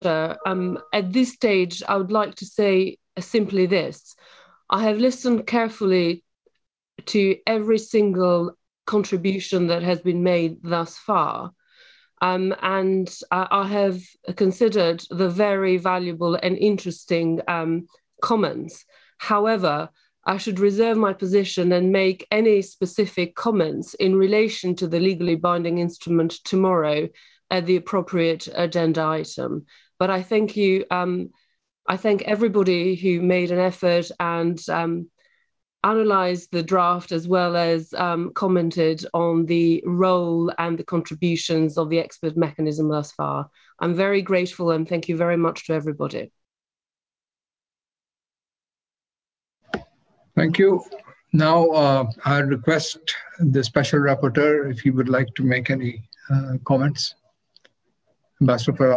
At this stage, I would like to say simply this. I have listened carefully to every single contribution that has been made thus far. And I have considered the very valuable and interesting comments. However, I should reserve my position and make any specific comments in relation to the legally binding instrument tomorrow at the appropriate agenda item. But I thank you. I thank everybody who made an effort and analysed the draft as well as commented on the role and the contributions of the expert mechanism thus far. I'm very grateful and thank you very much to everybody. Thank you. Now, I request the Special Rapporteur if he would like to make any comments. Ambassador Farag.